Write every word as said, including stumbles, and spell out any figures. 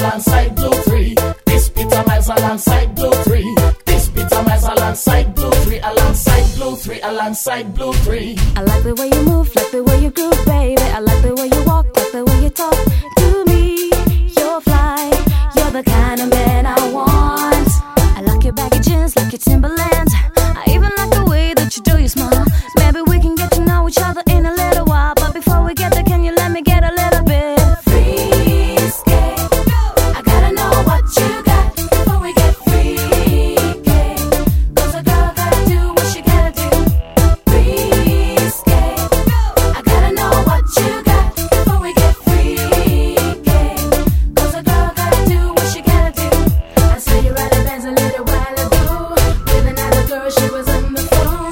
alongside Blue three. This Peter Miles alongside Blue three. This Peter Miles alongside Blue three. Alongside Blue three. Alongside Blue three. I like the way you move, like the way you groove, baby. I like the way you walk, like the way you talk to me. You're fly, you're the kind of man I want. I like your baggy jeans, like your Timberlands. I even like the way that you do your smile. Maybe we can get to know each other in a little while, but before we get there, can you let me get a little bit risky? I gotta know what you got before we get freaky. Cause a girl gotta do what she gotta do. Risky. I gotta know what you got before we get freaky. Cause a girl gotta do what she gotta do. I saw you riding Benz a little while ago with another girl, she was on the phone.